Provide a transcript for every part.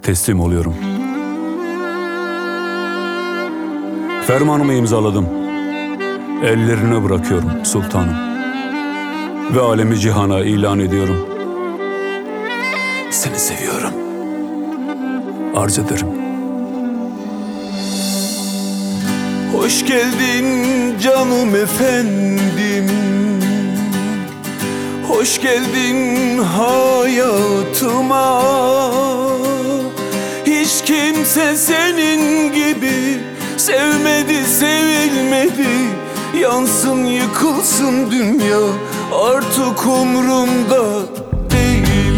teslim oluyorum. Fermanımı imzaladım. Ellerine bırakıyorum sultanım. Ve alemi cihana ilan ediyorum. Seni seviyorum. Arz ederim. Hoş geldin canım efendim, hoş geldin hayatıma. Hiç kimse senin gibi sevmedi, sevilmedi. Yansın yıkılsın dünya, artık umrumda değil.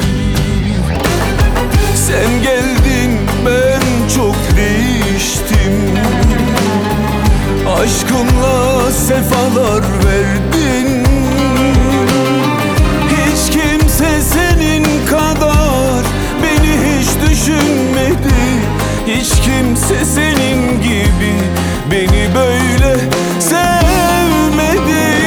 Sen geldin, ben çok değiştim. Aşkınla sefalar verdin. Hiç kimse senin kadar beni hiç düşünmedi. Hiç kimse senin gibi beni böyle sevmedi.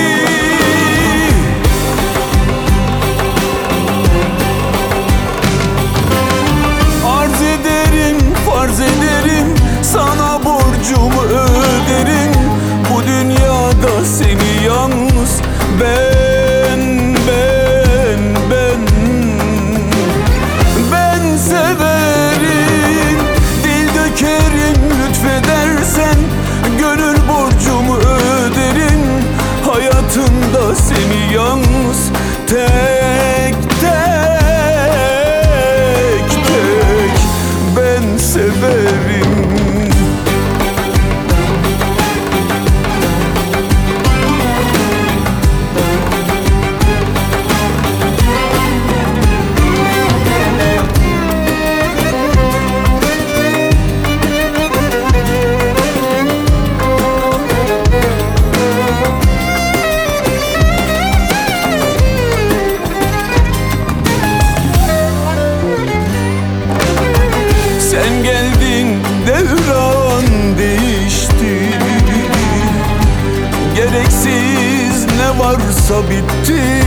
Arz ederim, farz ederim, sana borcumu öderim. Bu dünyada seni yalnız ben severim. Dil dökerim lütfedersen, gönül borcumu öderim. Hayatımda seni yalnız tek ben severim. Sen geldin, devran değişti. Gereksiz ne varsa bitti.